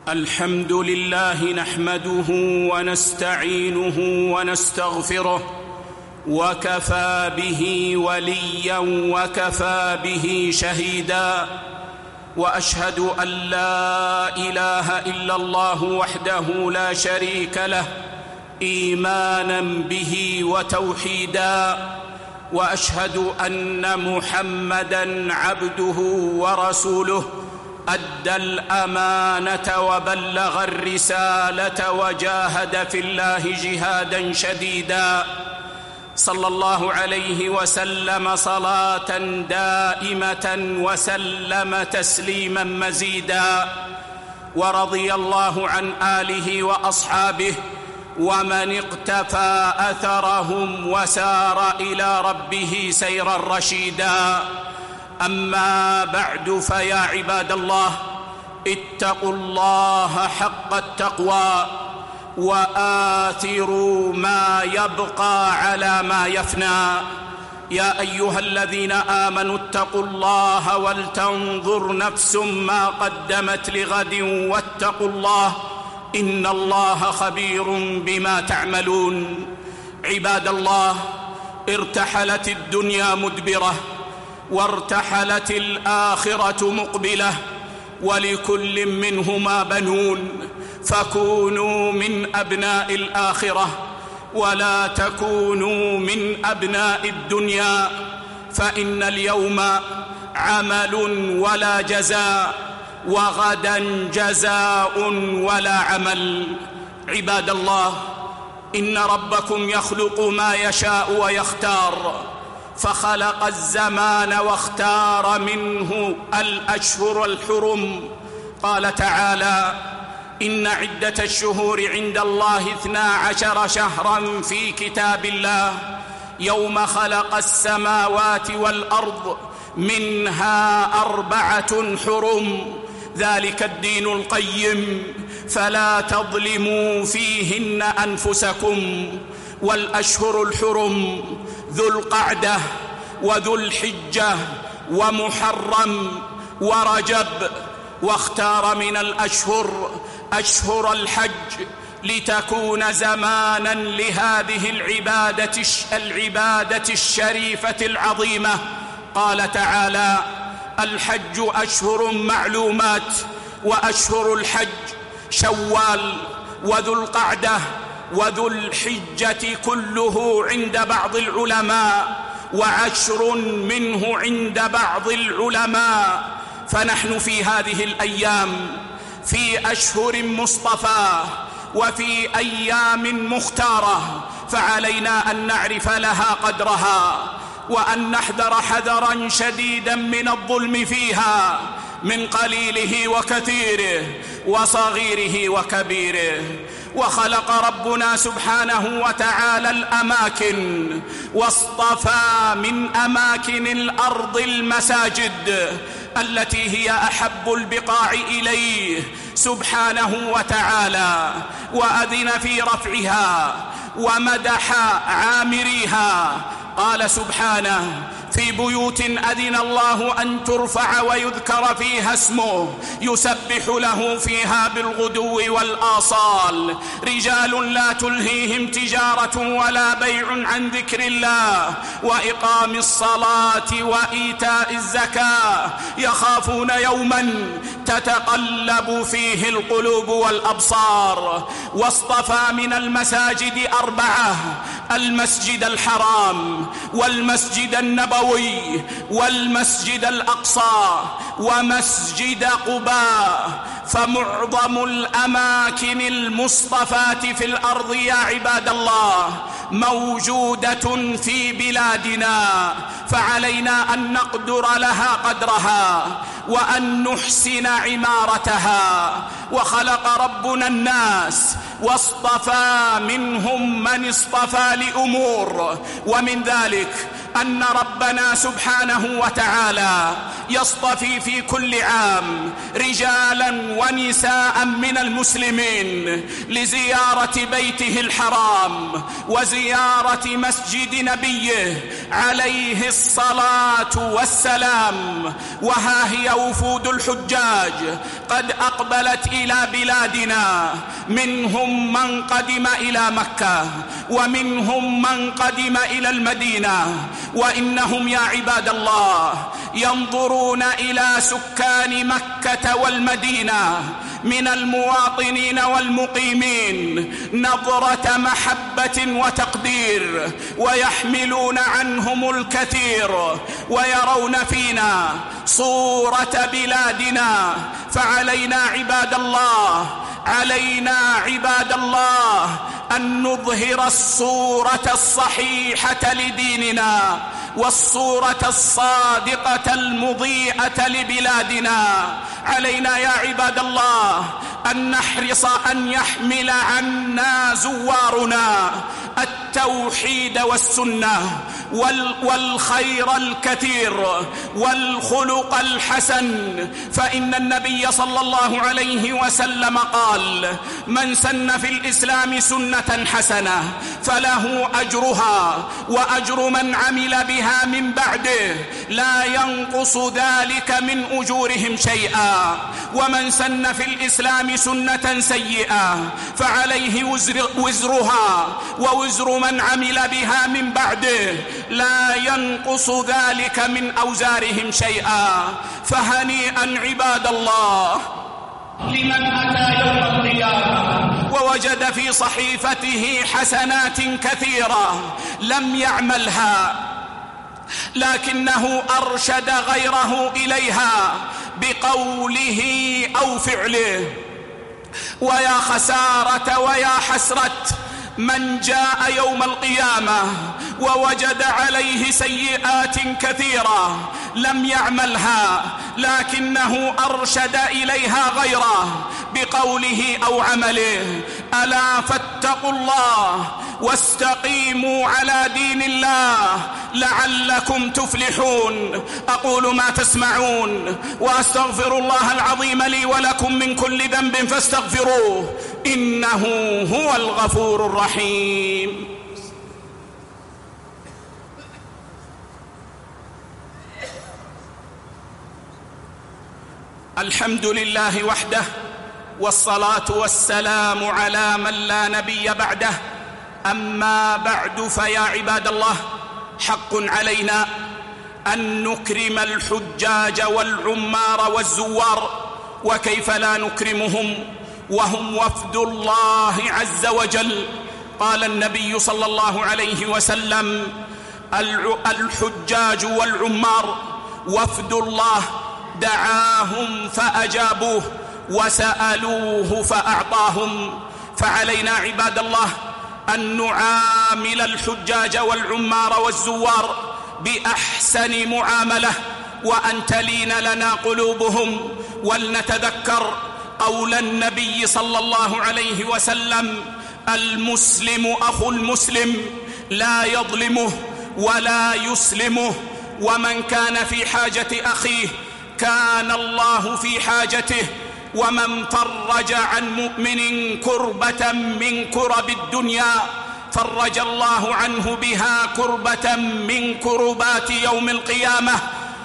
الحمد لله نحمده ونستعينه ونستغفره، وكفى به وليا وكفى به شهيدا، وأشهد أن لا إله إلا الله وحده لا شريك له إيمانا به وتوحيدا، وأشهد أن محمدًا عبده ورسوله أدى الأمانة وبلغ الرسالة وجاهد في الله جهادًا شديدًا، صلى الله عليه وسلم صلاة دائمة وسلم تسليماً مزيداً، ورضي الله عن آله وأصحابه ومن اقتفى أثرهم وسار إلى ربه سيرا رشيدا. أما بعد، فيا عباد الله، اتقوا الله حق التقوى وآثروا ما يبقى على ما يفنى. يا أيها الذين آمنوا اتقوا الله ولتنظر نفس ما قدمت لغد واتقوا الله إن الله خبير بما تعملون. عباد الله، ارتحلت الدنيا مدبرة وارتحلت الآخرة مقبلة، ولكل منهما بنون، فكونوا من أبناء الآخرة ولا تكونوا من أبناء الدنيا، فإن اليوم عمل ولا جزاء، وغدا جزاء ولا عمل. عباد الله، إن ربكم يخلق ما يشاء ويختار، فخلق الزمان واختار منه الأشهر الحرم. قال تعالى: إن عدة الشهور عند الله 12 شهرا في كتاب الله يوم خلق السماوات والأرض منها 4 حرم، ذلك الدين القيم، فلا تظلموا فيهن أنفسكم. والأشهر الحرم ذو القعدة وذو الحجة ومحرم ورجب، واختار من الأشهر أشهر الحج لتكون زمانا لهذه العبادة الشريفة العظيمة. قال تعالى: الحج أشهر معلومات، وأشهر الحج شوال وذو القعدة وذو الحجة كله عند بعض العلماء، و10 منه عند بعض العلماء. فنحن في هذه الأيام في أشهر مصطفى وفي أيام مختارة، فعلينا أن نعرف لها قدرها، وأن نحذر حذرا شديدا من الظلم فيها، من قليله وكثيره وصغيره وكبيره. وخلق ربنا سبحانه وتعالى الأماكن، واصطفى من أماكن الأرض المساجد التي هي أحب البقاع إليه سبحانه وتعالى، وأذن في رفعها ومدح عامريها. قال سبحانه: في بيوت أذن الله أن ترفع ويذكر فيها اسمه يسبح له فيها بالغدو والآصال، رجال لا تلهيهم تجارة ولا بيع عن ذكر الله وإقام الصلاة وإيتاء الزكاة، يخافون يوما تتقلب فيه القلوب والأبصار. واصطفى من المساجد 4: المسجد الحرام، والمسجد النبوي، والمسجد الأقصى، ومسجد قباء. فمعظم الأماكن المصطفاة في الأرض يا عباد الله موجودة في بلادنا، فعلينا أن نقدر لها قدرها وأن نحسن عمارتها. وخلق ربنا الناس واصطفى منهم من اصطفى لأمور، ومن ذلك أن ربنا سبحانه وتعالى يصطفي في كل عام رجالا ونساء من المسلمين لزيارة بيته الحرام وزيارة مسجد نبيه عليه الصلاة والسلام. وها هي وفود الحجاج قد أقبلت إلى بلادنا، منهم من قدم إلى مكة ومنهم من قدم إلى المدينة، وإنهم يا عباد الله ينظرون إلى سكان مكة والمدينة من المواطنين والمقيمين نظرة محبة وتقدير، ويحملون عنهم الكثير، ويرون فينا صورة بلادنا. فعلينا عباد الله أن نظهر الصورة الصحيحة لديننا والصورة الصادقة المضيئة لبلادنا. علينا يا عباد الله أن نحرص أن يحمل عنا زوارنا التوحيد والسنة والخير الكثير والخلق الحسن، فإن النبي صلى الله عليه وسلم قال: من سن في الإسلام سنة حسنة فله أجرها وأجر من عمل بها من بعده لا ينقص ذلك من أجورهم شيئا، ومن سن في الإسلام سنة سيئة فعليه وزرها ووزر من عمل بها من بعده لا ينقص ذلك من أوزارهم شيئا. فهنيئا عباد الله لمن أتى يوم القيامة ووجد في صحيفته حسنات كثيرة لم يعملها، لكنه أرشد غيره إليها بقوله أو فعله. ويا خسارة ويا حسرة من جاء يوم القيامة ووجد عليه سيئات كثيرة لم يعملها، لكنه أرشد إليها غيره بقوله أو عمله. ألا فاتقوا الله واستقيموا على دين الله لعلكم تفلحون. أقول ما تسمعون وأستغفر الله العظيم لي ولكم من كل ذنب فاستغفروه إنه هو الغفور الرحيم. الحمد لله وحده، والصلاة والسلام على من لا نبي بعده. أما بعد، فيا عباد الله، حق علينا أن نكرم الحجاج والعمار والزوار، وكيف لا نكرمهم وهم وفد الله عز وجل. قال النبي صلى الله عليه وسلم: الحجاج والعمار وفد الله، دعاهم فأجابوه وسألوه فأعطاهم. فعلينا عباد الله أن نعامل الحجاج والعمار والزوار بأحسن معاملة، وأن تلين لنا قلوبهم، ولنتذكر قول النبي صلى الله عليه وسلم: المسلم أخو المسلم لا يظلمه ولا يسلمه، ومن كان في حاجة أخيه كان الله في حاجته، ومن فرج عن مؤمن كربة من كرب الدنيا فرج الله عنه بها كربة من كربات يوم القيامة،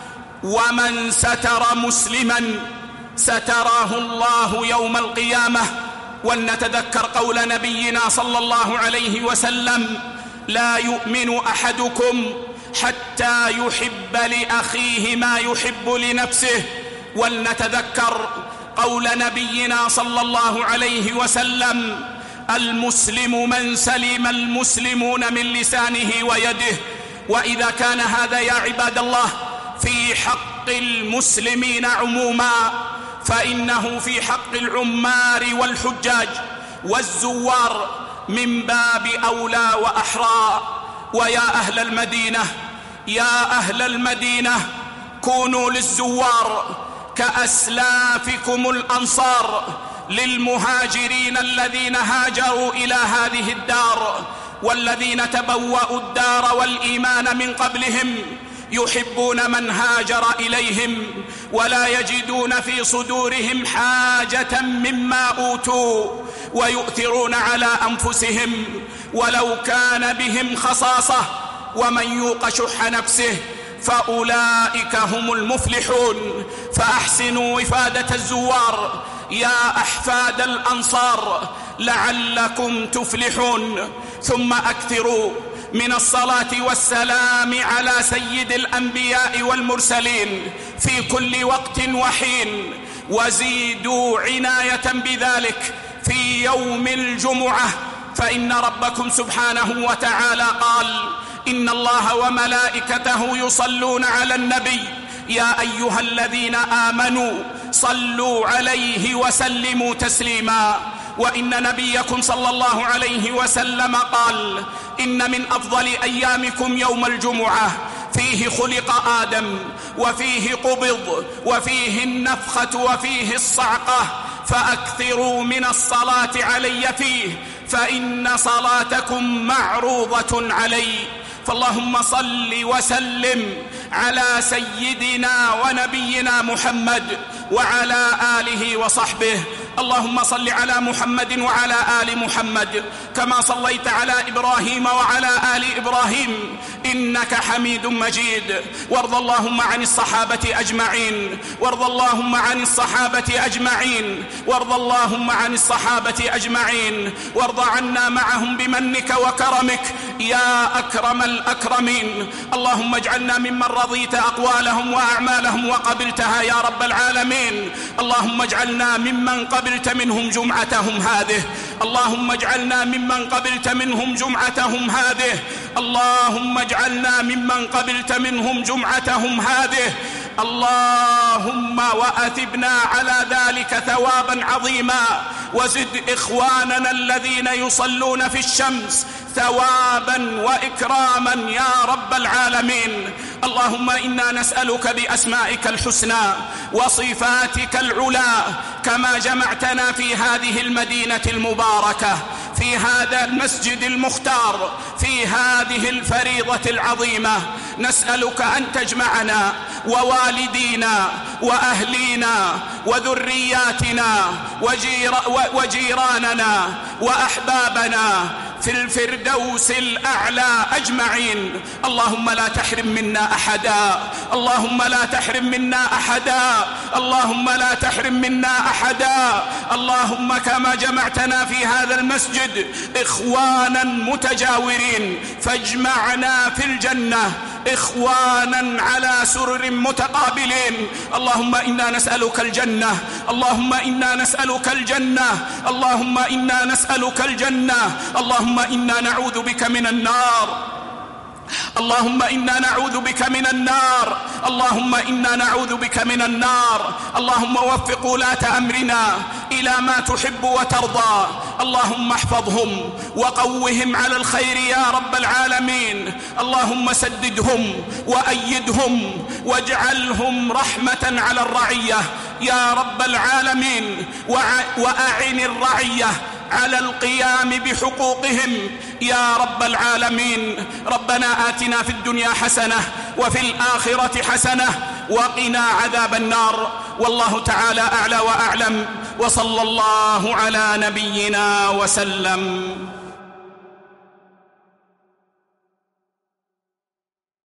ومن ستر مسلما ستره الله يوم القيامة. ولنتذكر قول نبينا صلى الله عليه وسلم: لا يؤمن أحدكم حتى يحب لأخيه ما يحب لنفسه. ولنتذكر قول نبينا صلى الله عليه وسلم: المسلم من سلم المسلمون من لسانه ويده. وإذا كان هذا يا عباد الله في حق المسلمين عموما، فإنه في حق العمار والحجاج والزوار من باب أولى وأحرى. ويا أهل المدينة، يا أهل المدينة، كونوا للزوار كأسلافكم الأنصار، للمهاجرين الذين هاجروا إلى هذه الدار، والذين تبوأوا الدار والإيمان من قبلهم، يحبون من هاجر إليهم ولا يجدون في صدورهم حاجة مما أوتوا، ويؤثرون على أنفسهم ولو كان بهم خصاصة، ومن يوق شح نفسه فأولئك هم المفلحون. فأحسنوا وفادة الزوار يا أحفاد الأنصار لعلكم تفلحون. ثم أكثروا من الصلاة والسلام على سيد الأنبياء والمرسلين في كل وقت وحين، وزيدوا عناية بذلك في يوم الجمعة، فإن ربكم سبحانه وتعالى قال: إن الله وملائكته يصلون على النبي يا أيها الذين آمنوا صلوا عليه وسلموا تسليما. وإن نبيكم صلى الله عليه وسلم قال: إن من أفضل أيامكم يوم الجمعة، فيه خلق آدم وفيه قبض وفيه النفخة وفيه الصعقة، فأكثروا من الصلاة علي فيه، فإن صلاتكم معروضة علي. فاللهم صل وسلم على سيدنا ونبينا محمد وعلى آله وصحبه. اللهم صل على محمد وعلى آل محمد كما صليت على إبراهيم وعلى آل إبراهيم إنك حميد مجيد. وارض اللهم عن الصحابة أجمعين، وارض اللهم عن الصحابة أجمعين، وارض اللهم عن الصحابة أجمعين، وارض عنا معهم بمنك وكرمك يا أكرم الأكرمين. اللهم اجعلنا ممن رضيت أقوالهم وأعمالهم وقبلتها يا رب العالمين. اللهم اجعلنا ممن قبلت منهم جمعتهم هذه، اللهم اجعلنا ممن قبلت منهم جمعتهم هذه، اللهم اجعلنا ممن قبلت منهم جمعتهم هذه. اللهم وأثبنا على ذلك ثوابا عظيما، وزد إخواننا الذين يصلون في الشمس ثوابا وإكراما يا رب العالمين. اللهم إنا نسألك بأسمائك الحسنى وصفاتك العلى كما جمعتنا في هذه المدينة المباركة، في هذا المسجد المختار، في هذه الفريضة العظيمة، نسألك أن تجمعنا ووالدينا وأهلينا وذرياتنا وجيراننا وأحبابنا في الفردوس الأعلى أجمعين. اللهم لا تحرم منا أحدا، اللهم لا تحرم منا أحدا، اللهم لا تحرم منا أحدا. اللهم كما جمعتنا في هذا المسجد إخوانا متجاورين فاجمعنا في الجنة إخوانا على سرر متقابلين. اللهم إنا نسألك الجنة، اللهم إنا نسألك الجنة، اللهم إنا نسألك الجنة، اللهم إنا نعوذ بك من النار، اللهم إنا نعوذ بك من النار، اللهم إنا نعوذ بك من النار. اللهم وفق ولاة أمرنا إلى ما تحب وترضى، اللهم احفظهم وقوهم على الخير يا رب العالمين. اللهم سددهم وأيدهم واجعلهم رحمة على الرعية يا رب العالمين، وأعن الرعية على القيام بحقوقهم يا رب العالمين. ربنا آتنا في الدنيا حسنة وفي الآخرة حسنة وقنا عذاب النار. والله تعالى أعلى وأعلم، وصلى الله على نبينا وسلم.